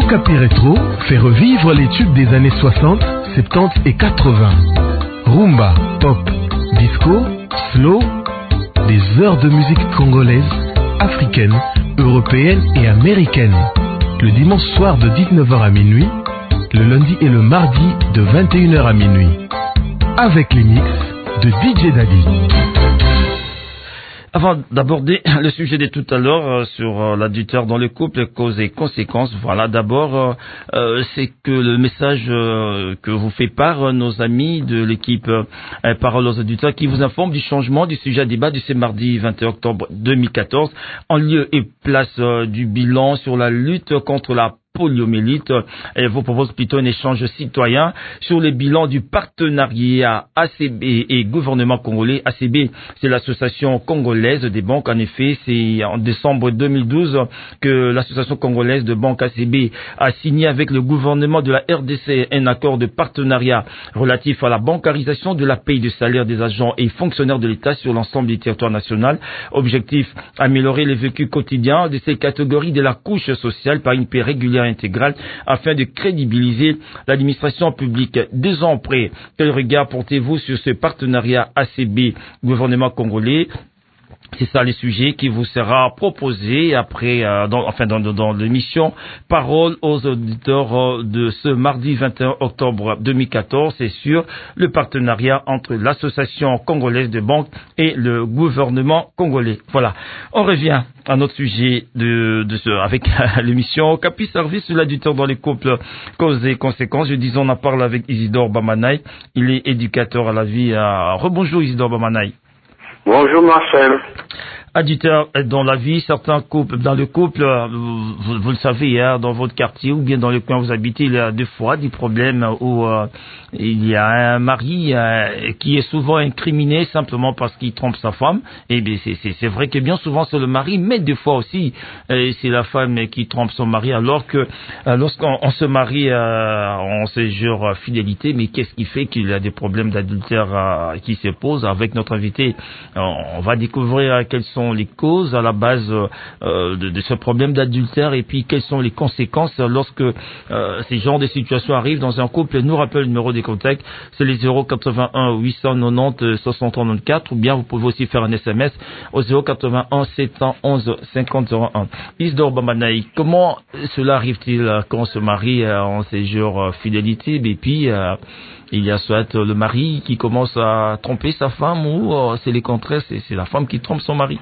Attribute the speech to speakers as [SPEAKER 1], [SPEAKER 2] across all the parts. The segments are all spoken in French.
[SPEAKER 1] Okapi Rétro fait revivre les tubes des années 60, 70 et 80. Rumba, pop, disco, slow, des heures de musique congolaise, africaine, européenne et américaine. Le dimanche soir de 19h à minuit, le lundi et le mardi de 21h à minuit. Avec les mix de DJ Daddy.
[SPEAKER 2] Avant d'aborder le sujet de tout à l'heure sur l'adultère dans le couple, causes et conséquences, voilà, d'abord, c'est que le message que vous fait part nos amis de l'équipe Parole aux adultères qui vous informe du changement du sujet à débat de ce mardi 21 octobre 2014 en lieu et place du bilan sur la lutte contre la poliomyélite et vous propose plutôt un échange citoyen sur les bilans du partenariat ACB et gouvernement congolais. ACB, c'est l'association congolaise des banques. En effet, c'est en décembre 2012 que l'association congolaise de banques ACB a signé avec le gouvernement de la RDC un accord de partenariat relatif à la bancarisation de la paye de salaire des agents et fonctionnaires de l'État sur l'ensemble du territoire national. Objectif, améliorer le vécu quotidien de ces catégories de la couche sociale par une paie régulière intégrale afin de crédibiliser l'administration publique. 2 ans après, quel regard portez-vous sur ce partenariat ACB gouvernement congolais? C'est ça les sujets qui vous sera proposé après, dans l'émission Parole aux auditeurs de ce mardi 21 octobre 2014. C'est sur le partenariat entre l'association congolaise de banques et le gouvernement congolais. Voilà. On revient à notre sujet avec l'émission Okapi Service sur l'adultère dans les couples, causes et conséquences. Je disais, on en parle avec Isidore Bamanaï. Il est éducateur à la vie. Rebonjour Isidore Bamanaï.
[SPEAKER 3] Bonjour Marcel.
[SPEAKER 2] Adultère dans la vie, certains couples, dans le couple, vous le savez, hein, dans votre quartier ou bien dans le coin où vous habitez, il y a des fois des problèmes où il y a un mari qui est souvent incriminé simplement parce qu'il trompe sa femme. Et bien c'est vrai que bien souvent c'est le mari, mais des fois aussi c'est la femme qui trompe son mari. Alors que lorsqu'on se marie, on se jure fidélité, mais qu'est-ce qui fait qu'il y a des problèmes d'adultère qui se posent? Avec notre invité, on va découvrir quelles sont les causes à la base de ce problème d'adultère et puis quelles sont les conséquences lorsque ces genres de situations arrivent dans un couple. Nous rappelle le numéro des contacts, c'est les 081 890 634 ou bien vous pouvez aussi faire un SMS au 081 711 50 01. Isidore Bamanaï, comment cela arrive-t-il quand on se marie en séjour fidélité et puis il y a soit le mari qui commence à tromper sa femme ou c'est les contraires, c'est la femme qui trompe son mari?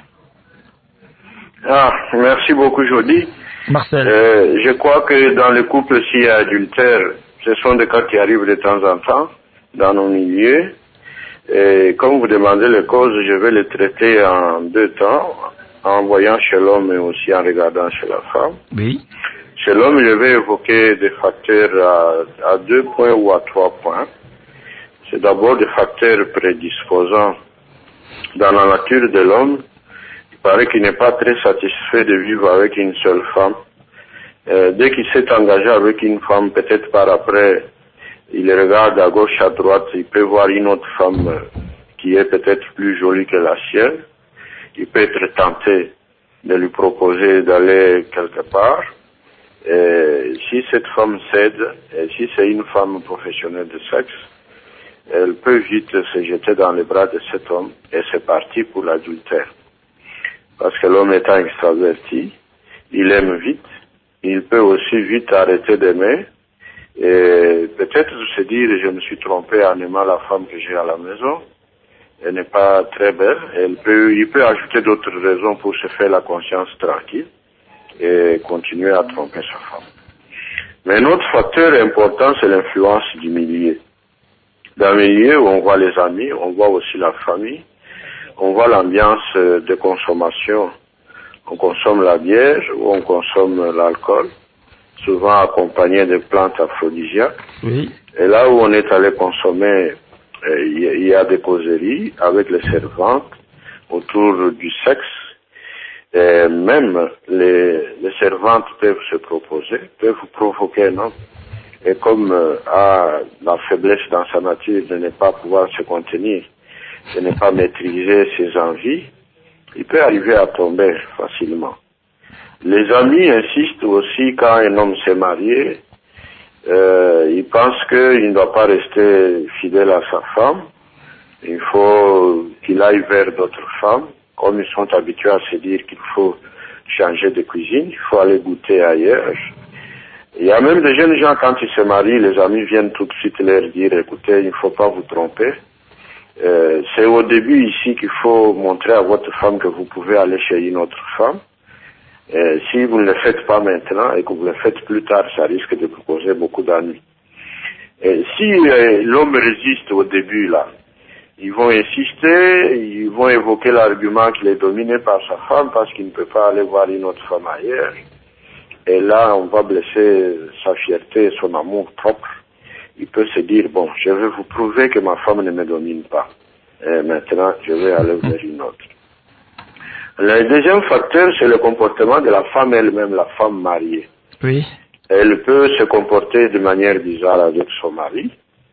[SPEAKER 3] Ah, merci beaucoup Jody.
[SPEAKER 2] Marcel.
[SPEAKER 3] Je crois que dans le couple, s'il y a adultère, ce sont des cas qui arrivent de temps en temps dans nos milieux. Et comme vous demandez les causes, je vais les traiter en 2 temps, en voyant chez l'homme et aussi en regardant chez la femme.
[SPEAKER 2] Oui.
[SPEAKER 3] Chez l'homme, je vais évoquer des facteurs à 2 points ou à 3 points. C'est d'abord des facteurs prédisposants dans la nature de l'homme. Il paraît qu'il n'est pas très satisfait de vivre avec une seule femme. Dès qu'il s'est engagé avec une femme, peut-être par après, il regarde à gauche, à droite, il peut voir une autre femme qui est peut-être plus jolie que la sienne. Il peut être tenté de lui proposer d'aller quelque part. Si cette femme cède, et si c'est une femme professionnelle de sexe, elle peut vite se jeter dans les bras de cet homme et c'est parti pour l'adultère. Parce que l'homme étant extraverti, il aime vite, il peut aussi vite arrêter d'aimer et peut-être se dire je me suis trompé en aimant la femme que j'ai à la maison, elle n'est pas très belle, il peut ajouter d'autres raisons pour se faire la conscience tranquille et continuer à tromper sa femme. Mais un autre facteur important, c'est l'influence du milieu. Dans le milieu où on voit les amis, on voit aussi la famille, on voit l'ambiance de consommation. On consomme la bière ou on consomme l'alcool, souvent accompagné de plantes aphrodisiaques.
[SPEAKER 2] Oui.
[SPEAKER 3] Et là où on est allé consommer, il y a des causeries avec les servantes autour du sexe. Et même les servantes peuvent se proposer, peuvent vous provoquer un homme. Et comme a la faiblesse dans sa nature de ne pas pouvoir se contenir, de ne pas maîtriser ses envies, il peut arriver à tomber facilement. Les amis insistent aussi quand un homme s'est marié, ils pensent qu'il ne doit pas rester fidèle à sa femme. Il faut qu'il aille vers d'autres femmes, comme ils sont habitués à se dire qu'il faut changer de cuisine, il faut aller goûter ailleurs. Il y a même des jeunes gens, quand ils se marient, les amis viennent tout de suite leur dire, écoutez, il ne faut pas vous tromper. C'est au début ici qu'il faut montrer à votre femme que vous pouvez aller chez une autre femme. Si vous ne le faites pas maintenant et que vous le faites plus tard, ça risque de vous causer beaucoup d'ennuis. Si l'homme résiste au début, là, ils vont insister, ils vont évoquer l'argument qu'il est dominé par sa femme parce qu'il ne peut pas aller voir une autre femme ailleurs. Et là, on va blesser sa fierté et son amour propre. Il peut se dire, bon, je vais vous prouver que ma femme ne me domine pas. Et maintenant, je vais aller vers une autre. Le deuxième facteur, c'est le comportement de la femme elle-même, la femme mariée.
[SPEAKER 2] Oui.
[SPEAKER 3] Elle peut se comporter de manière bizarre avec son mari.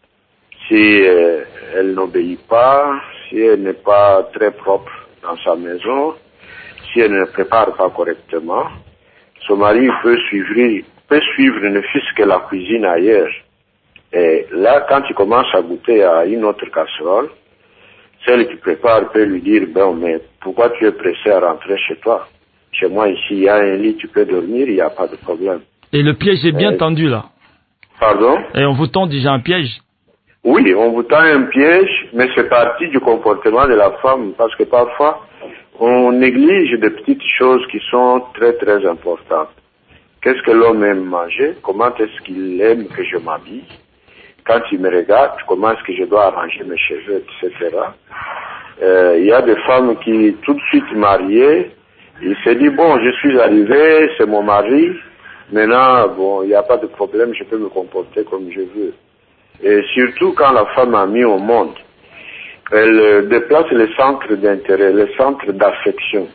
[SPEAKER 3] Si elle n'obéit pas, si elle n'est pas très propre dans sa maison, si elle ne prépare pas correctement, son mari peut suivre ne fût-ce que la cuisine ailleurs. Et là, quand il commence à goûter à une autre casserole, celle qui prépare peut lui dire, bon, mais pourquoi tu es pressé à rentrer chez toi? Chez moi, ici, il y a un lit, tu peux dormir, il n'y a pas de problème.
[SPEAKER 2] Et le piège est bien tendu, là.
[SPEAKER 3] Pardon?
[SPEAKER 2] Et on vous tend déjà un piège?
[SPEAKER 3] Oui, on vous tend un piège, mais c'est partie du comportement de la femme, parce que parfois, on néglige des petites choses qui sont très, très importantes. Qu'est-ce que l'homme aime manger? Comment est-ce qu'il aime que je m'habille? Quand il me regarde, comment est-ce que je dois arranger mes cheveux, etc. Il y a des femmes qui, tout de suite mariées, ils se disent, bon, je suis arrivé, c'est mon mari, maintenant, bon, il n'y a pas de problème, je peux me comporter comme je veux. Et surtout quand la femme a mis au monde, elle déplace le centre d'intérêt, le centre d'affection.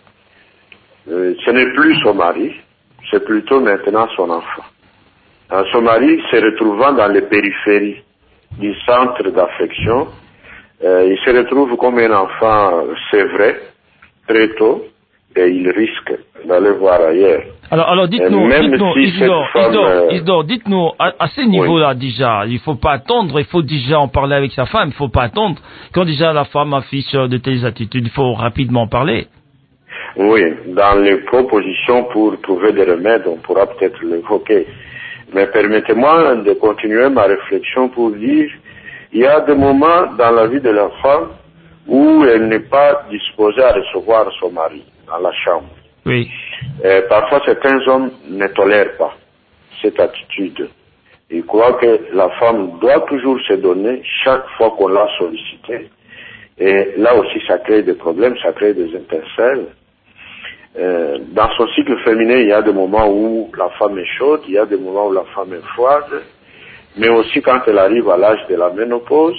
[SPEAKER 3] Ce n'est plus son mari, c'est plutôt maintenant son enfant. Son mari se retrouvant dans les périphéries du centre d'affection, il se retrouve comme un enfant, c'est vrai, très tôt, et il risque d'aller voir ailleurs.
[SPEAKER 2] Alors dites-nous, Isidore, dites-nous, à ce niveau-là, oui. Déjà, il faut pas attendre, il faut déjà en parler avec sa femme, il faut pas attendre. Quand déjà la femme affiche de telles attitudes, il faut rapidement en parler.
[SPEAKER 3] Oui, dans les propositions pour trouver des remèdes, on pourra peut-être l'évoquer. Mais permettez-moi de continuer ma réflexion pour dire, il y a des moments dans la vie de la femme où elle n'est pas disposée à recevoir son mari dans la chambre.
[SPEAKER 2] Oui.
[SPEAKER 3] Parfois, certains hommes ne tolèrent pas cette attitude. Ils croient que la femme doit toujours se donner chaque fois qu'on l'a sollicité. Et là aussi, ça crée des problèmes, ça crée des intercelles. Dans son cycle féminin, il y a des moments où la femme est chaude, il y a des moments où la femme est froide, mais aussi quand elle arrive à l'âge de la ménopause,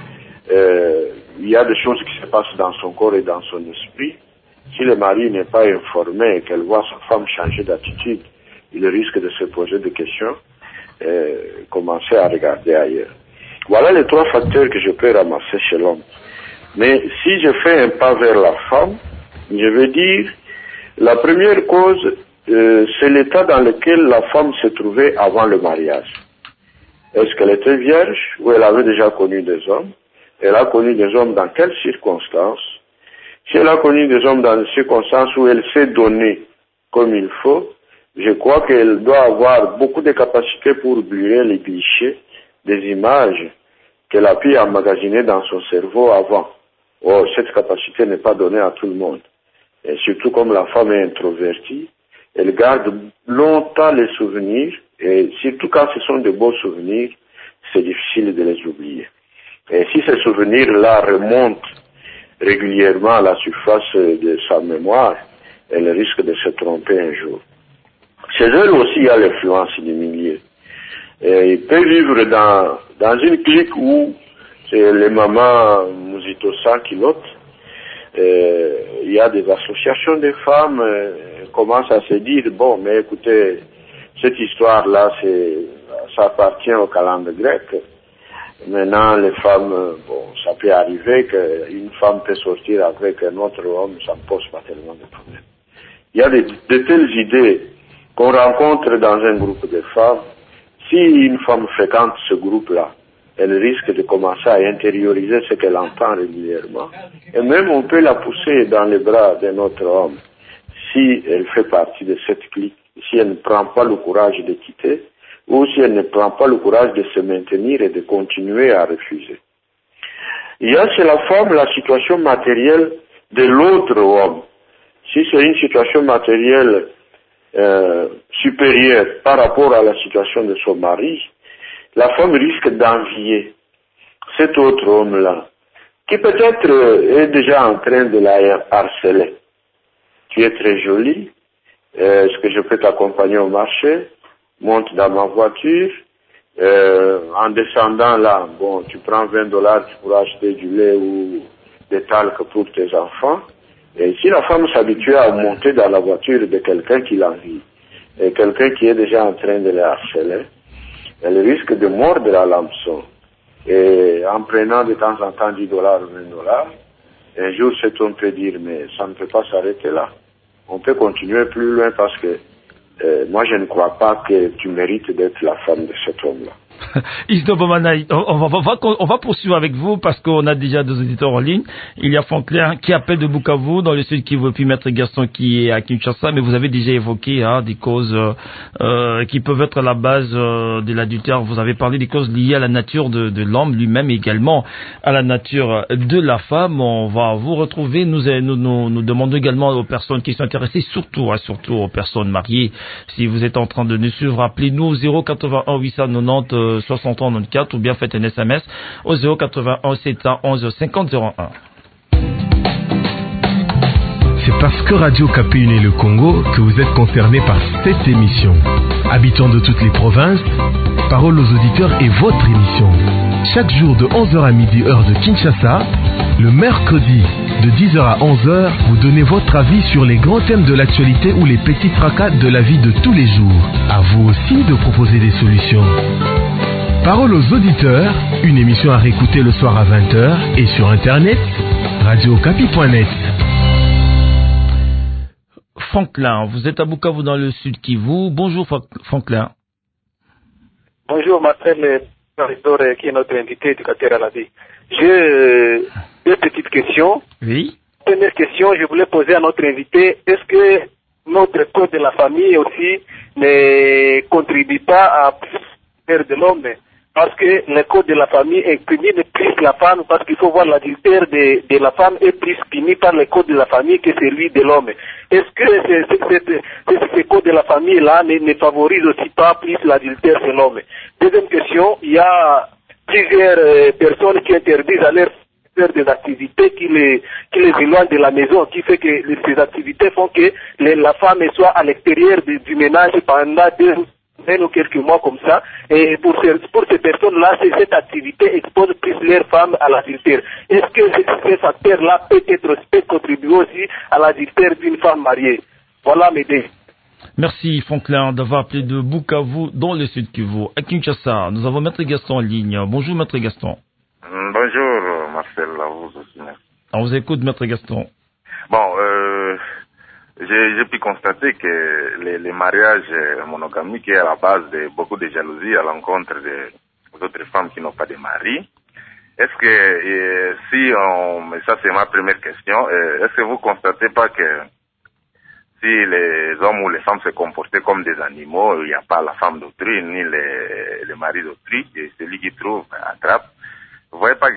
[SPEAKER 3] il y a des choses qui se passent dans son corps et dans son esprit. Si le mari n'est pas informé et qu'elle voit sa femme changer d'attitude, il risque de se poser des questions et commencer à regarder ailleurs. Voilà les trois facteurs que je peux ramasser chez l'homme. Mais si je fais un pas vers la femme, je veux dire, la première cause, c'est l'état dans lequel la femme se trouvait avant le mariage. Est-ce qu'elle était vierge ou elle avait déjà connu des hommes? Elle a connu des hommes dans quelles circonstances? Si elle a connu des hommes dans des circonstances où elle s'est donnée comme il faut, je crois qu'elle doit avoir beaucoup de capacités pour oublier les clichés des images qu'elle a pu emmagasiner dans son cerveau avant. Or, cette capacité n'est pas donnée à tout le monde. Et surtout comme la femme est introvertie, elle garde longtemps les souvenirs, et surtout quand ce sont de beaux souvenirs, c'est difficile de les oublier. Et si ces souvenirs-là remontent régulièrement à la surface de sa mémoire, elle risque de se tromper un jour. Chez elle aussi, il y a l'influence du milieu. Et il peut vivre dans une clique où c'est les mamans Mousitosa qui lotent. Il y a des associations de femmes commencent à se dire, bon, mais écoutez, cette histoire-là, ça appartient au calendrier grec. Maintenant, les femmes, bon, ça peut arriver qu'une femme peut sortir avec un autre homme, ça ne pose pas tellement de problèmes. il y a de telles idées qu'on rencontre dans un groupe de femmes. Si une femme fréquente ce groupe-là, elle risque de commencer à intérioriser ce qu'elle entend régulièrement. Et même on peut la pousser dans les bras d'un autre homme si elle fait partie de cette clique, si elle ne prend pas le courage de quitter ou si elle ne prend pas le courage de se maintenir et de continuer à refuser. Il y a chez la femme la situation matérielle de l'autre homme. Si c'est une situation matérielle supérieure par rapport à la situation de son mari, la femme risque d'envier cet autre homme-là, qui peut-être est déjà en train de la harceler. Tu es très jolie, est-ce que je peux t'accompagner au marché? Monte dans ma voiture, en descendant là, bon, tu prends $20, tu pourras acheter du lait ou des talcs pour tes enfants. Et si la femme s'habitue à monter dans la voiture de quelqu'un qui l'envie, et quelqu'un qui est déjà en train de la harceler, elle risque de mordre à l'hameçon. Et en prenant de temps en temps $10 ou $20, un jour cet homme peut dire, mais ça ne peut pas s'arrêter là. On peut continuer plus loin parce que moi je ne crois pas que tu mérites d'être la femme de cet homme-là.
[SPEAKER 2] Isdo Bomanaï, on va poursuivre avec vous parce qu'on a déjà deux auditeurs en ligne. Il y a Franklin qui appelle de Bukavu dans le sud Kivu, puis Maître Gaston qui est à Kinshasa, mais vous avez déjà évoqué des causes qui peuvent être à la base de l'adultère. Vous avez parlé des causes liées à la nature de l'homme lui-même et également à la nature de la femme. On va vous retrouver. Nous demandons également aux personnes qui sont intéressées, surtout aux personnes mariées. Si vous êtes en train de nous suivre, appelez-nous 081 890 6094 ou bien faites un SMS au 081 711 5001.
[SPEAKER 1] C'est parce que Radio Kapi Unie le Congo que vous êtes concerné par cette émission. Habitants de toutes les provinces, parole aux auditeurs est votre émission. Chaque jour de 11h à midi heure de Kinshasa, le mercredi de 10h à 11h, vous donnez votre avis sur les grands thèmes de l'actualité ou les petits tracas de la vie de tous les jours. À vous aussi de proposer des solutions. Parole aux auditeurs, une émission à réécouter le soir à 20h et sur internet, radiokapi.net.
[SPEAKER 2] Franklin, vous êtes à Bukavu dans le sud Kivu. Bonjour Franklin.
[SPEAKER 4] Bonjour Marcel, qui est notre invité éducateur à la vie. J'ai deux petites questions.
[SPEAKER 2] Oui.
[SPEAKER 4] Première question, je voulais poser à notre invité, est-ce que notre code de la famille aussi ne contribue pas à faire de l'homme? Parce que le code de la famille incrimine plus la femme, parce qu'il faut voir l'adultère de la femme est plus puni par le code de la famille que celui de l'homme. Est-ce que ce code de la famille-là ne favorise aussi pas plus l'adultère de l'homme? Deuxième question, il y a plusieurs personnes qui interdisent à leur faire des activités qui les éloignent de la maison, qui fait que ces activités font que la femme soit à l'extérieur du ménage pendant 2 ou quelques mois comme ça, et pour ces personnes-là, cette activité expose plus leurs femmes à l'adultère. Est-ce que ces facteurs-là peut contribuer aussi à l'adultère d'une femme mariée? Voilà mes deux.
[SPEAKER 2] Merci Franklin d'avoir appelé de Bukavu dans le sud Kivu. À Kinshasa, nous avons Maître Gaston en ligne. Bonjour Maître Gaston.
[SPEAKER 5] Bonjour Marcel, à vous aussi.
[SPEAKER 2] On vous écoute Maître Gaston.
[SPEAKER 5] Bon, j'ai pu constater que les mariages monogamiques est à la base de beaucoup de jalousie à l'encontre des autres femmes qui n'ont pas de mari. Est-ce que, ça c'est ma première question, est-ce que vous constatez pas que si les hommes ou les femmes se comportaient comme des animaux, il n'y a pas la femme d'autrui ni le mari d'autrui, et celui qui trouve attrape? Vous voyez pas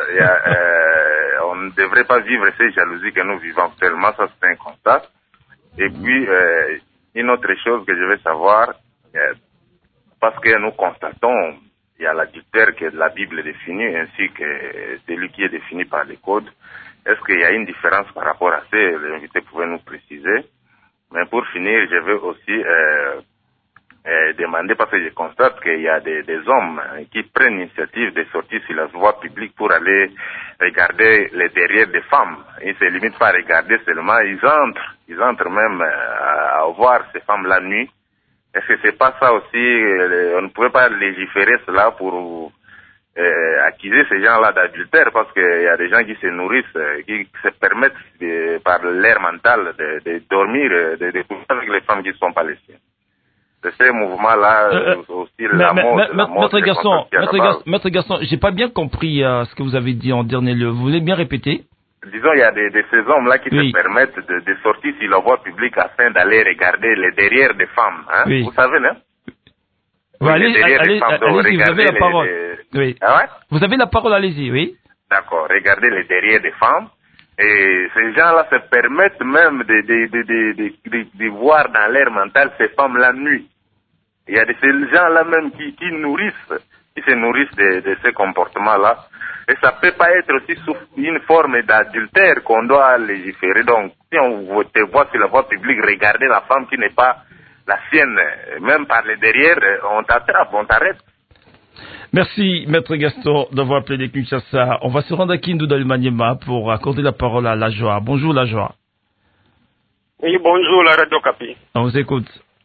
[SPEAKER 5] on ne devrait pas vivre ces jalousies que nous vivons actuellement, ça c'est un constat. Et puis, une autre chose que je veux savoir, parce que nous constatons, il y a l'adultère que la Bible définit, ainsi que celui qui est défini par les codes. Est-ce qu'il y a une différence par rapport à ça? L'invité pouvait nous préciser. Mais pour finir, je veux aussi demander, parce que je constate qu'il y a des hommes qui prennent l'initiative de sortir sur la voie publique pour aller regarder les derrière des femmes. Ils se limitent pas à regarder seulement, ils entrent même à voir ces femmes la nuit. Est-ce que c'est pas ça aussi, on ne pouvait pas légiférer cela pour accuser ces gens-là d'adultère parce qu'il y a des gens qui se nourrissent, qui se permettent par l'air mental de dormir, de coucher avec les femmes qui ne sont pas les siennes. C'est ce mouvement-là, aussi la mode.
[SPEAKER 2] Maître Gaston, j'ai pas bien compris ce que vous avez dit en dernier lieu. Vous voulez bien répéter?
[SPEAKER 5] Disons, il y a ces hommes-là qui se permettent de sortir sur la voie publique afin d'aller regarder les derrière des femmes. Hein? Oui. Vous savez, non?
[SPEAKER 2] Allez-y, vous avez la parole. Oui.
[SPEAKER 5] Ah ouais?
[SPEAKER 2] Vous avez la parole, allez-y, oui.
[SPEAKER 5] D'accord, regardez les derrière des femmes. Et ces gens-là se permettent même de voir dans l'air mental ces femmes-là nues. Il y a ces gens-là même qui se nourrissent de ces comportements-là. Et ça peut pas être aussi sous une forme d'adultère qu'on doit légiférer. Donc, si on te voit sur la voie publique, regarder la femme qui n'est pas la sienne, même par le derrière, on t'attrape, on t'arrête.
[SPEAKER 2] Merci, Maître Gaston, d'avoir appelé de Kinshasa. On va se rendre à Kindu dans le Maniema pour accorder la parole à Lajoie. Bonjour, Lajoie.
[SPEAKER 6] Oui, bonjour, la Radio Capi.
[SPEAKER 2] On vous écoute.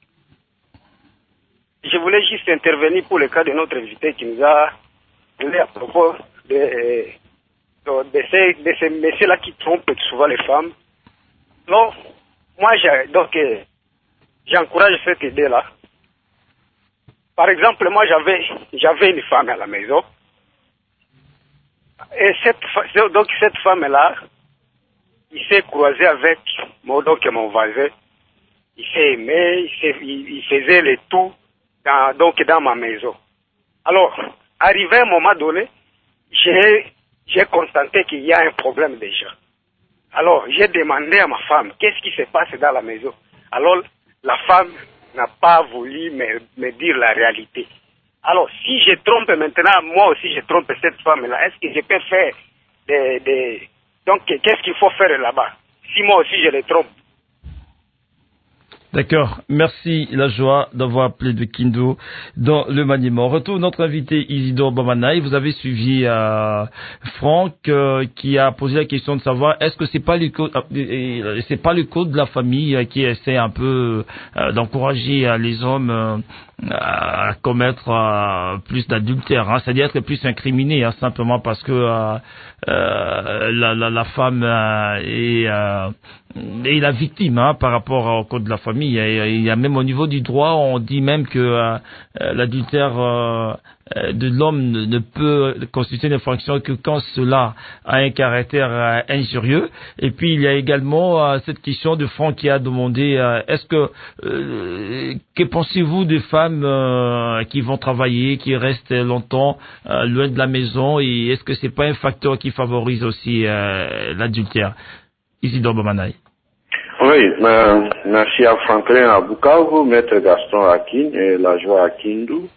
[SPEAKER 6] Je voulais juste intervenir pour le cas de notre invité qui nous a parlé à propos de ces messieurs-là qui trompent souvent les femmes. Non, moi, j'encourage cette idée-là. Par exemple, moi, j'avais une femme à la maison. Et cette femme-là, il s'est croisé avec mon voisin. Il s'est aimé, il faisait le tout dans ma maison. Alors, arrivé à un moment donné, j'ai constaté qu'il y a un problème déjà. Alors, j'ai demandé à ma femme, qu'est-ce qui se passe dans la maison? Alors, la femme n'a pas voulu me dire la réalité. Alors, si je trompe maintenant, moi aussi je trompe cette femme-là, est-ce que je peux faire Donc, qu'est-ce qu'il faut faire là-bas? Si moi aussi je les trompe.
[SPEAKER 2] D'accord. Merci, Lajoie, d'avoir appelé de Kindu dans le Maniema. On retourne notre invité Isidore Bamanaï. Vous avez suivi Franck qui a posé la question de savoir est-ce que c'est pas le code de la famille qui essaie un peu d'encourager les hommes à commettre plus d'adultère, hein, c'est-à-dire être plus incriminé, hein, simplement parce que la femme est la victime, hein, par rapport au code de la famille. Il y a même au niveau du droit, on dit même que l'adultère de l'homme ne peut constituer une infraction que quand cela a un caractère injurieux. Et puis il y a également cette question de Franck qui a demandé est-ce que pensez-vous des femmes qui vont travailler, qui restent longtemps loin de la maison, et est-ce que c'est pas un facteur qui favorise aussi l'adultère? Isidore Bamanaï.
[SPEAKER 3] Oui, merci à Franklin à Bukavu, Maître Gaston Akin et Lajoie à Kindu.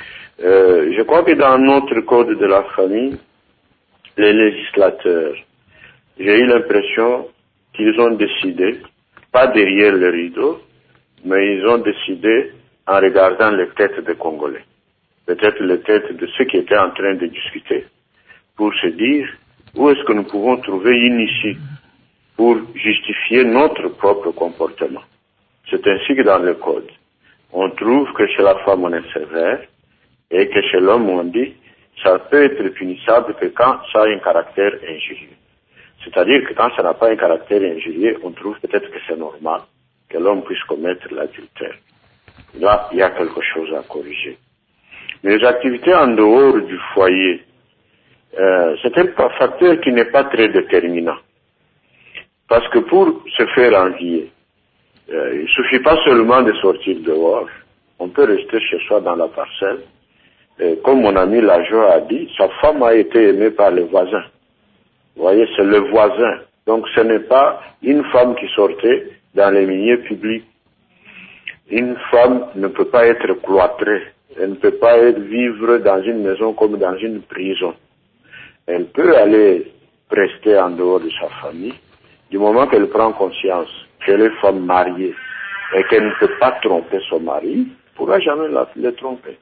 [SPEAKER 3] Je crois que dans notre code de la famille, les législateurs, j'ai eu l'impression qu'ils ont décidé, pas derrière le rideau, mais ils ont décidé en regardant les têtes des Congolais, peut-être les têtes de ceux qui étaient en train de discuter, pour se dire où est-ce que nous pouvons trouver une issue pour justifier notre propre comportement. C'est ainsi que dans le code, on trouve que chez la femme on est sévère et que chez l'homme on dit ça peut être punissable que quand ça a un caractère injurieux. C'est-à-dire que quand ça n'a pas un caractère injurieux, on trouve peut-être que c'est normal que l'homme puisse commettre l'adultère. Là, il y a quelque chose à corriger. Mais les activités en dehors du foyer, c'est un facteur qui n'est pas très déterminant. Parce que pour se faire envier, il suffit pas seulement de sortir dehors, on peut rester chez soi dans la parcelle. Et comme mon ami Lajoie a dit, sa femme a été aimée par le voisin. Vous voyez, c'est le voisin. Donc ce n'est pas une femme qui sortait dans les milieux publics. Une femme ne peut pas être cloîtrée. Elle ne peut pas vivre dans une maison comme dans une prison. Elle peut aller rester en dehors de sa famille. Du moment qu'elle prend conscience qu'elle est femme mariée et qu'elle ne peut pas tromper son mari, elle ne pourra jamais le tromper.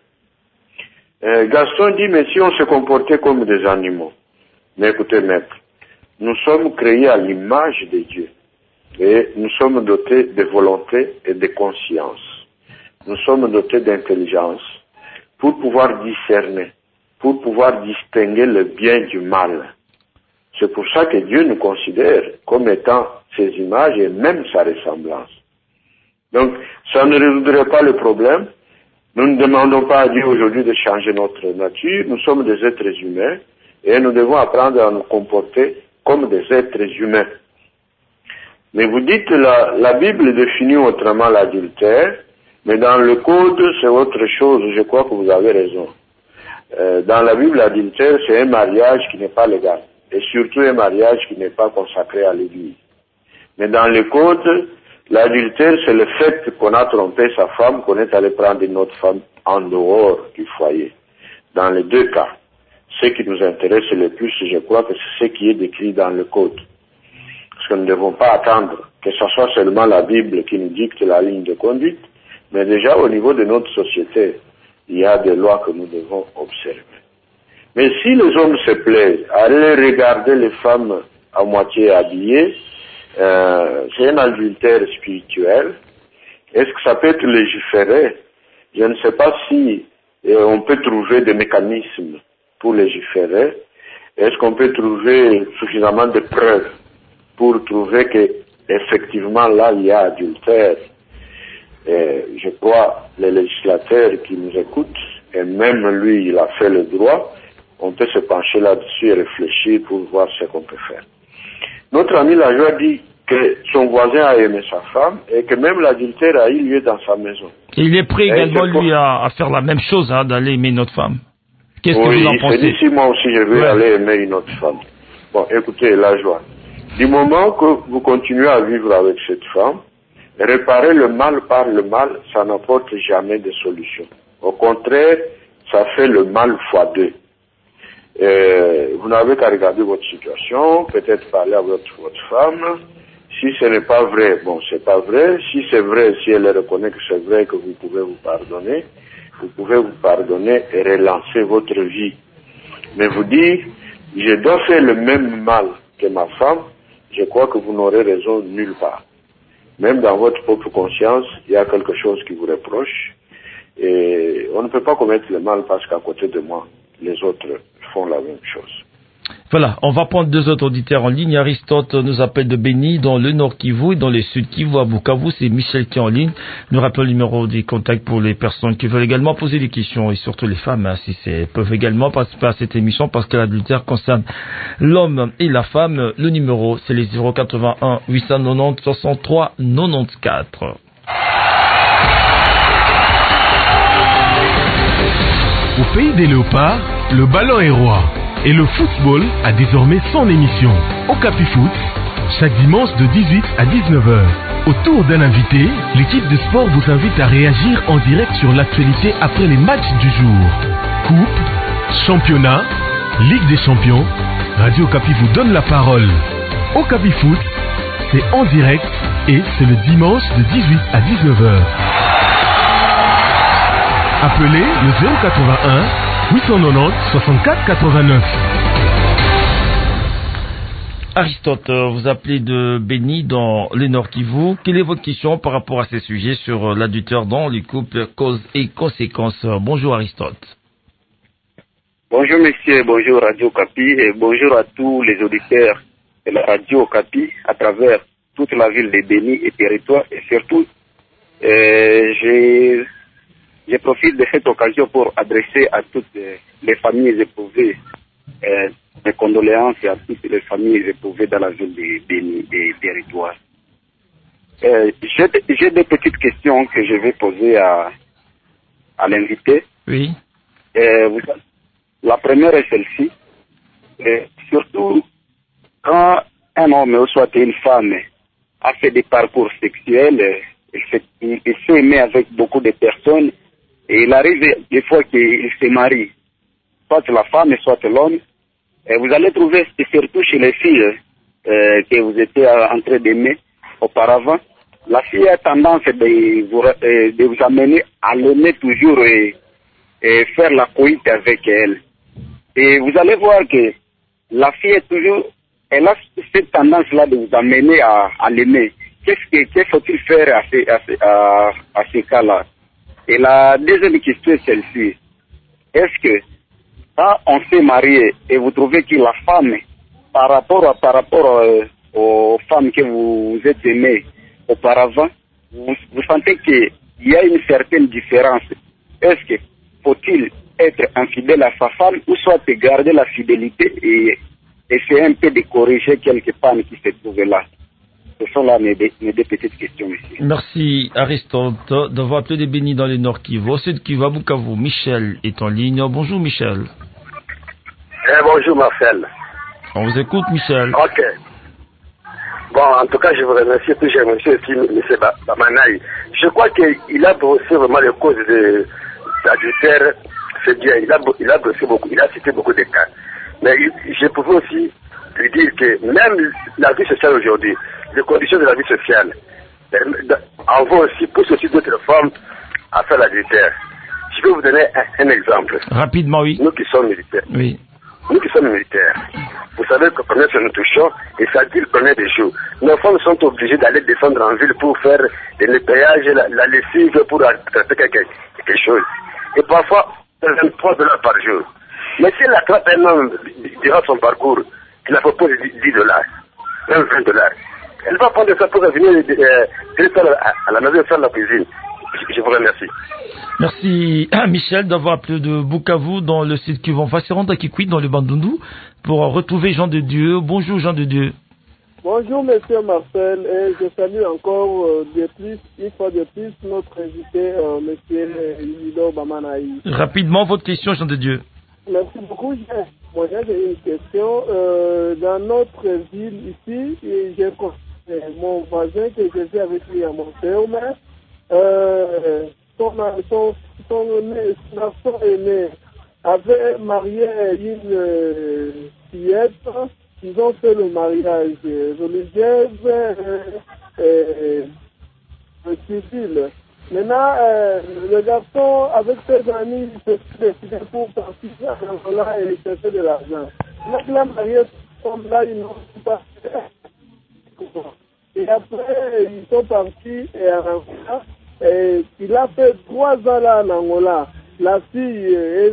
[SPEAKER 3] Gaston dit, mais si on se comportait comme des animaux. Mais écoutez, maître, nous sommes créés à l'image de Dieu. Et nous sommes dotés de volonté et de conscience. Nous sommes dotés d'intelligence pour pouvoir discerner pour pouvoir distinguer le bien du mal. C'est pour ça que Dieu nous considère comme étant ses images et même sa ressemblance. Donc, ça ne résoudrait pas le problème. Nous ne demandons pas à Dieu aujourd'hui de changer notre nature. Nous sommes des êtres humains et nous devons apprendre à nous comporter comme des êtres humains. Mais vous dites la Bible définit autrement l'adultère, mais dans le code c'est autre chose. Je crois que vous avez raison. Dans la Bible, l'adultère c'est un mariage qui n'est pas légal et surtout un mariage qui n'est pas consacré à l'Église. Mais dans le code, l'adultère c'est le fait qu'on a trompé sa femme, qu'on est allé prendre une autre femme en dehors du foyer. Dans les deux cas, ce qui nous intéresse le plus, je crois que c'est ce qui est décrit dans le code. Parce que nous ne devons pas attendre que ce soit seulement la Bible qui nous dicte la ligne de conduite, mais déjà au niveau de notre société, il y a des lois que nous devons observer. Mais si les hommes se plaisent à aller regarder les femmes à moitié habillées, c'est un adultère spirituel. Est-ce que ça peut être légiféré? Je ne sais pas si on peut trouver des mécanismes pour légiférer. Est-ce qu'on peut trouver suffisamment de preuves pour trouver que effectivement là il y a adultère? Je crois les législateurs qui nous écoutent, et même lui il a fait le droit, on peut se pencher là-dessus et réfléchir pour voir ce qu'on peut faire. Notre ami Lajoie dit que son voisin a aimé sa femme et que même l'adultère a eu lieu dans sa maison.
[SPEAKER 2] Et il est prêt également lui à faire la même chose, hein, d'aller aimer notre femme. Qu'est-ce que vous en pensez?
[SPEAKER 3] Oui, si moi aussi je veux aller aimer une autre femme. Bon, écoutez, Lajoie, du moment que vous continuez à vivre avec cette femme, réparer le mal par le mal, ça n'apporte jamais de solution. Au contraire, ça fait le mal fois deux. Vous n'avez qu'à regarder votre situation, peut-être parler à votre femme. Si ce n'est pas vrai, bon, c'est pas vrai. Si c'est vrai, si elle reconnaît que c'est vrai, que vous pouvez vous pardonner et relancer votre vie. Mais vous dire, je dois faire le même mal que ma femme, je crois que vous n'aurez raison nulle part. Même dans votre propre conscience, il y a quelque chose qui vous reproche. Et on ne peut pas commettre le mal parce qu'à côté de moi, les autres font la même chose.
[SPEAKER 2] Voilà, on va prendre deux autres auditeurs en ligne. Aristote nous appelle de Béni, dans le Nord Kivu et dans le Sud Kivu à Bukavu. C'est Michel qui est en ligne. Nous rappelle le numéro des contacts pour les personnes qui veulent également poser des questions et surtout les femmes, hein, peuvent également participer à cette émission parce que l'adultère concerne l'homme et la femme. Le numéro, c'est les 081 890 63 94.
[SPEAKER 1] Au pays des léopards, le ballon est roi. Et le football a désormais son émission. Okapi Foot, chaque dimanche de 18 à 19h. Autour d'un invité, l'équipe de sport vous invite à réagir en direct sur l'actualité après les matchs du jour. Coupe, championnat, Ligue des champions, Radio Okapi vous donne la parole. Okapi Foot, c'est en direct et c'est le dimanche de 18 à 19h. Appelez le 081 890 64 89.
[SPEAKER 2] Aristote, vous appelez de Béni dans le Nord Kivu. Quelle est votre question par rapport à ces sujets sur l'adultère dans les couples, causes et conséquences? Bonjour Aristote.
[SPEAKER 7] Bonjour monsieur, bonjour Radio Okapi et bonjour à tous les auditeurs de la Radio Okapi à travers toute la ville de Béni et territoire et surtout je profite de cette occasion pour adresser à toutes les familles éprouvées mes condoléances à toutes les familles éprouvées dans la ville de Béni et territoire. J'ai des petites questions que je vais poser à l'invité.
[SPEAKER 2] Oui.
[SPEAKER 7] La première est celle-ci. Surtout, quand un homme ou soit une femme a fait des parcours sexuels, il s'est aimé avec beaucoup de personnes, et il arrive des fois qu'il se marie, soit la femme, soit l'homme. Et vous allez trouver, surtout chez les filles que vous étiez en train d'aimer auparavant, la fille a tendance de vous amener à l'aimer toujours et faire la coïte avec elle. Et vous allez voir que la fille est toujours, elle a cette tendance-là de vous amener à l'aimer. Qu'est-ce faut-il faire à ces cas-là? Et la deuxième question est celle-ci. Est-ce que, Quand on s'est marié et vous trouvez que la femme, par rapport aux femmes que vous êtes aimées auparavant, vous sentez qu'il y a une certaine différence. Est-ce que faut-il être infidèle à sa femme ou soit garder la fidélité et essayer un peu de corriger quelques pannes qui se trouvent là? Ce sont là mes deux petites questions, monsieur.
[SPEAKER 2] Merci Aristote d'avoir appelé des bénis dans le Nord Kivu. Au Sud Kivu, à Bukavu, Michel est en ligne. Bonjour Michel.
[SPEAKER 8] Bonjour Marcel.
[SPEAKER 2] On vous écoute Michel.
[SPEAKER 8] Ok. Bon, en tout cas, je vous remercie, puis je remercie aussi M. Bamanaï. Je crois qu'il a brossé vraiment les causes de l'adultère. C'est bien, il a brossé beaucoup, il a cité beaucoup de cas. Mais je pouvais aussi lui dire que même la vie sociale aujourd'hui, les conditions de la vie sociale, envoient aussi, poussent aussi d'autres femmes à faire l'adultère. Je vais vous donner un exemple.
[SPEAKER 2] Rapidement, oui.
[SPEAKER 8] Nous qui sommes militaires.
[SPEAKER 2] Oui.
[SPEAKER 8] Nous qui sommes militaires, vous savez que combien nous touchons, et ça dit le premier des jours. Nos femmes sont obligées d'aller descendre en ville pour faire le nettoyage, la lessive, pour attraper quelque chose. Et parfois, $23 par jour. Mais si elle attrape un homme durant son parcours, qui n'a pas posé $10, même $20, elle va prendre ça pour venir à la maison faire la cuisine. Je vous remercie.
[SPEAKER 2] Merci Michel d'avoir appelé de Bukavu dans le site Kivu. On va se rendre à Kikwit dans le Bandundu pour retrouver Jean de Dieu. Bonjour Jean de Dieu.
[SPEAKER 9] Bonjour monsieur Marcel et je salue encore une fois de plus notre invité monsieur Isidore Bamanaï.
[SPEAKER 2] Rapidement votre question Jean de Dieu.
[SPEAKER 9] Merci beaucoup. Moi j'ai une question. Dans notre ville ici, j'ai mon voisin que je vis avec lui à mon ferme. Son enfant aîné avait marié une fillette. Ils ont fait le mariage religieux civil. Maintenant, le garçon, avec ses amis, se décidé pour partir à Angola et chercher de l'argent. Donc, la mariée tombe là, ils n'ont pas fait. Et après, ils sont partis à Angola. Et il a fait 3 ans là en Angola. La fille est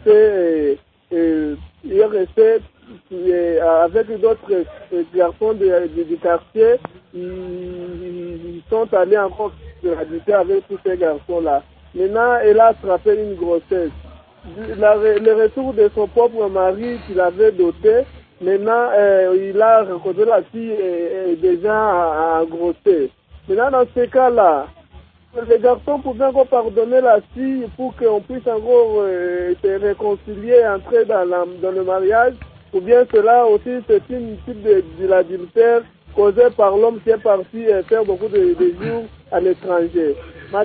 [SPEAKER 9] restée avec d'autres garçons du quartier. Ils sont allés encore se habiter avec tous ces garçons-là. Maintenant, elle a attrapé une grossesse. Le retour de son propre mari qu'il avait doté, maintenant, il a rencontré la fille et déjà engrossée. Maintenant, dans ce cas-là, les garçons pouvaient encore pardonner la fille pour qu'on puisse encore se réconcilier, entrer dans le mariage, ou bien cela aussi c'est une type de l'adultère causé par l'homme qui est parti faire beaucoup de jours à l'étranger. Ma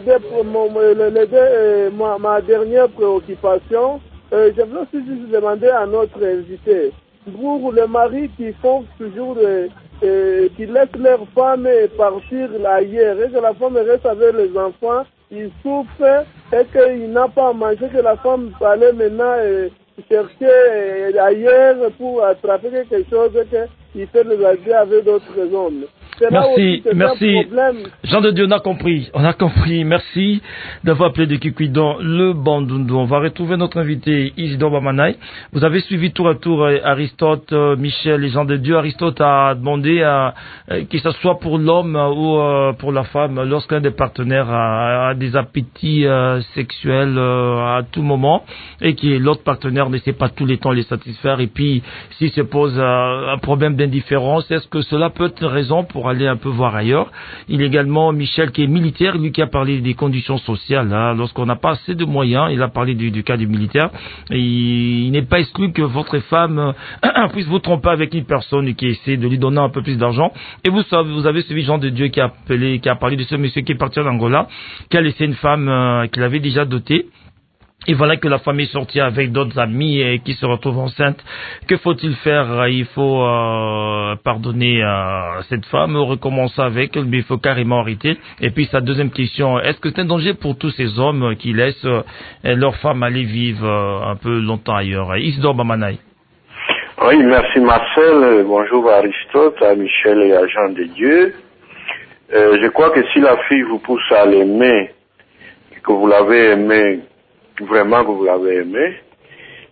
[SPEAKER 9] dernière préoccupation, je voulais aussi juste demander à notre invité, pour les maris qui font toujours qui laissent leur femme partir ailleurs et que la femme reste avec les enfants, ils souffrent et qu'il n'a pas à manger, que la femme allait maintenant chercher ailleurs pour attraper quelque chose et qu'il fait le loisir avec d'autres hommes.
[SPEAKER 2] Merci. Jean de Dieu, on a compris. Merci d'avoir appelé de Kikwit dans le Bandundu. On va retrouver notre invité Isidore Bamanaï. Vous avez suivi tour à tour Aristote, Michel et Jean de Dieu. Aristote a demandé que ce soit pour l'homme ou pour la femme, lorsqu'un des partenaires a des appétits sexuels à tout moment et que l'autre partenaire ne sait pas tous les temps les satisfaire, et puis s'il se pose un problème d'indifférence, est-ce que cela peut être une raison pour aller un peu voir ailleurs? Il y a également Michel qui est militaire, lui qui a parlé des conditions sociales. Lorsqu'on n'a pas assez de moyens, il a parlé du cas du militaire. Et il n'est pas exclu que votre femme puisse vous tromper avec une personne qui essaie de lui donner un peu plus d'argent. Et vous avez suivi Jean de Dieu qui a parlé de ce monsieur qui est parti en Angola, qui a laissé une femme qu'il avait déjà dotée. Et voilà que la famille est sortie avec d'autres amis et qui se retrouvent enceintes. Que faut-il faire? Il faut pardonner cette femme, recommencer avec elle, mais il faut carrément arrêter. Et puis sa deuxième question, est-ce que c'est un danger pour tous ces hommes qui laissent leur femme aller vivre un peu longtemps ailleurs? Isidore Bamanaï.
[SPEAKER 3] Oui, merci Marcel. Bonjour à Aristote, à Michel et à Jean de Dieu. Je crois que si la fille vous pousse à l'aimer, que vous l'avez aimé, vraiment que vous l'avez aimé,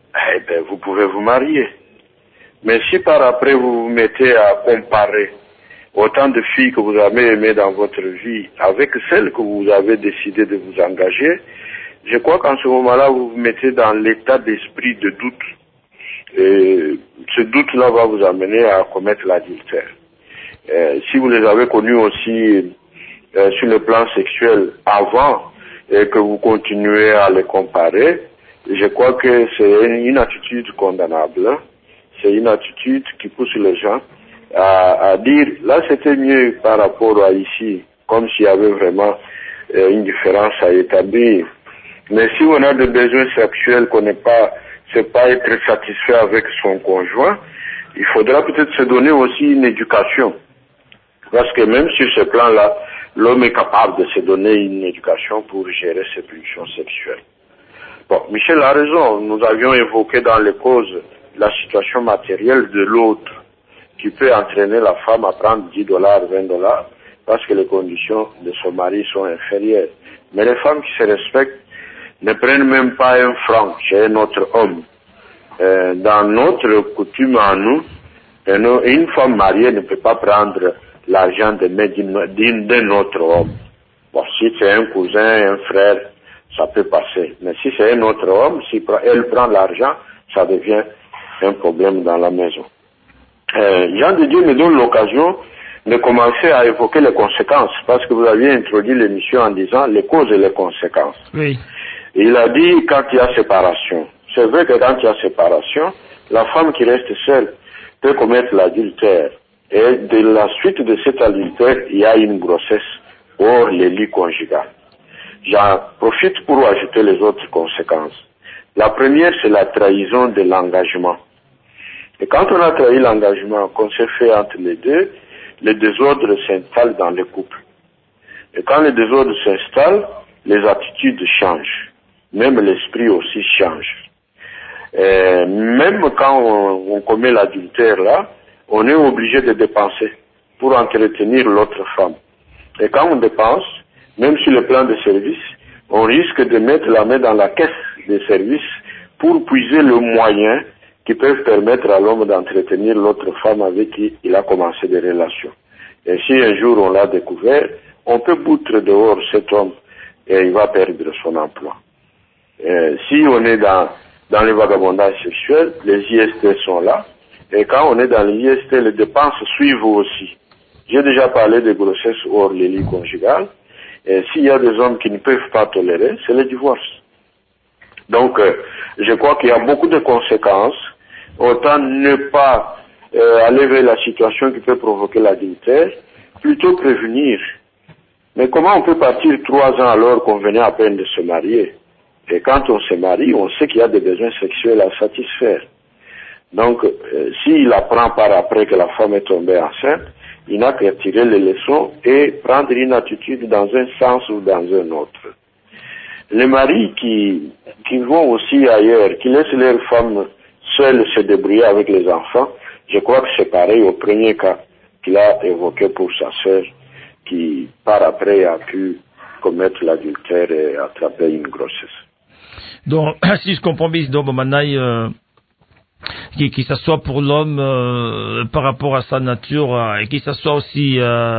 [SPEAKER 3] eh ben, vous pouvez vous marier. Mais si par après vous vous mettez à comparer autant de filles que vous avez aimées dans votre vie avec celles que vous avez décidé de vous engager, je crois qu'en ce moment-là, vous vous mettez dans l'état d'esprit de doute. Et ce doute-là va vous amener à commettre l'adultère. Si vous les avez connus aussi sur le plan sexuel avant et que vous continuez à les comparer, je crois que c'est une attitude condamnable. C'est une attitude qui pousse les gens à dire, là c'était mieux par rapport à ici, comme s'il y avait vraiment une différence à établir. Mais si on a des besoins sexuels qu'on n'est pas, c'est pas être satisfait avec son conjoint, il faudra peut-être se donner aussi une éducation. Parce que même sur ce plan-là, l'homme est capable de se donner une éducation pour gérer ses pulsions sexuelles. Bon, Michel a raison, nous avions évoqué dans les causes la situation matérielle de l'autre, qui peut entraîner la femme à prendre $10, $20, parce que les conditions de son mari sont inférieures. Mais les femmes qui se respectent ne prennent même pas un franc chez un autre homme. Dans notre coutume à nous, une femme mariée ne peut pas prendre l'argent d'un autre homme. Bon, si c'est un cousin, un frère, ça peut passer. Mais si c'est un autre homme, si elle prend l'argent, ça devient un problème dans la maison. Jean de Dieu me donne l'occasion de commencer à évoquer les conséquences, parce que vous aviez introduit l'émission en disant les causes et les conséquences.
[SPEAKER 2] Oui.
[SPEAKER 3] Et il a dit quand il y a séparation. C'est vrai que quand il y a séparation, la femme qui reste seule peut commettre l'adultère. Et de la suite de cet adultère, il y a une grossesse hors les lits conjugaux. J'en profite pour ajouter les autres conséquences. La première, c'est la trahison de l'engagement. Et quand on a trahi l'engagement qu'on s'est fait entre les deux, le désordre s'installe dans le couple. Et quand le désordre s'installe, les attitudes changent. Même l'esprit aussi change. Et même quand on commet l'adultère là, on est obligé de dépenser pour entretenir l'autre femme. Et quand on dépense, même sur le plan de service, on risque de mettre la main dans la caisse des services pour puiser le moyen qui peuvent permettre à l'homme d'entretenir l'autre femme avec qui il a commencé des relations. Et si un jour on l'a découvert, on peut boutre dehors cet homme et il va perdre son emploi. Si on est dans le vagabondage sexuel, les IST sont là. Et quand on est dans les IST, les dépenses suivent aussi. J'ai déjà parlé de grossesse hors les lits conjugales. Et s'il y a des hommes qui ne peuvent pas tolérer, c'est le divorce. Donc, je crois qu'il y a beaucoup de conséquences. Autant ne pas aller vers la situation qui peut provoquer l'adultère, plutôt prévenir. Mais comment on peut partir 3 ans alors qu'on venait à peine de se marier? Et quand on se marie, on sait qu'il y a des besoins sexuels à satisfaire. Donc, s'il apprend par après que la femme est tombée enceinte, il n'a qu'à tirer les leçons et prendre une attitude dans un sens ou dans un autre. Les maris qui vont aussi ailleurs, qui laissent leurs femmes seules se débrouiller avec les enfants, je crois que c'est pareil au premier cas qu'il a évoqué pour sa sœur, qui par après a pu commettre l'adultère et attraper une grossesse.
[SPEAKER 2] Donc, si je comprends bien, donc, Manaï, qui s'assoit pour l'homme par rapport à sa nature et qui s'assoit aussi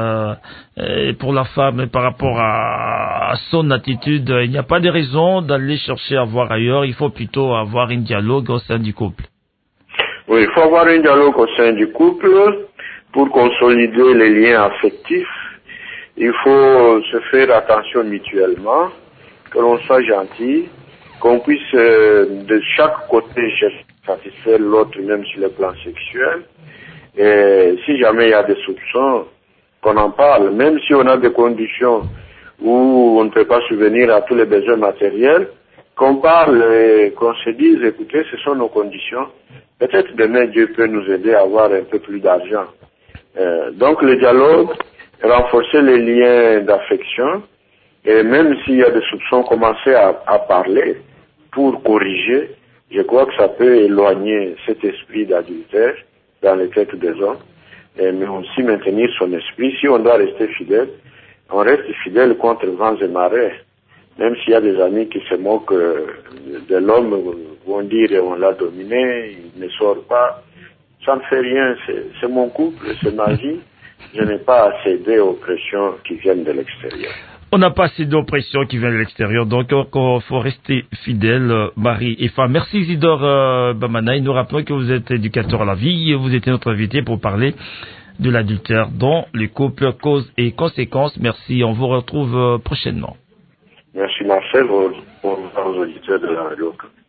[SPEAKER 2] pour la femme par rapport à son attitude, il n'y a pas de raison d'aller chercher à voir ailleurs, il faut plutôt avoir un dialogue au sein du couple.
[SPEAKER 3] Oui, il faut avoir un dialogue au sein du couple pour consolider les liens affectifs. Il faut se faire attention mutuellement, que l'on soit gentil, qu'on puisse de chaque côté satisfaire l'autre même sur le plan sexuel. Et si jamais il y a des soupçons, qu'on en parle, même si on a des conditions où on ne peut pas subvenir à tous les besoins matériels, qu'on parle et qu'on se dise, écoutez, ce sont nos conditions. Peut-être demain Dieu peut nous aider à avoir un peu plus d'argent. Donc le dialogue, renforcer les liens d'affection, et même s'il y a des soupçons, commencer à parler pour corriger. Je crois que ça peut éloigner cet esprit d'adultère dans les têtes des hommes, mais aussi maintenir son esprit. Si on doit rester fidèle, on reste fidèle contre vents et marées. Même s'il y a des amis qui se moquent de l'homme, vont dire on l'a dominé, il ne sort pas. Ça ne fait rien, c'est mon couple, c'est ma vie. Je n'ai pas à céder aux pressions qui viennent de l'extérieur.
[SPEAKER 2] On n'a pas assez d'oppression qui vient de l'extérieur, donc il faut rester fidèle, mari et femme. Merci Isidore Bamanaï. Nous rappelons que vous êtes éducateur à la vie et vous étiez notre invité pour parler de l'adultère dans le couple, causes et conséquences. Merci, on vous retrouve prochainement.
[SPEAKER 3] Merci Marcel, aux auditeurs de la radio.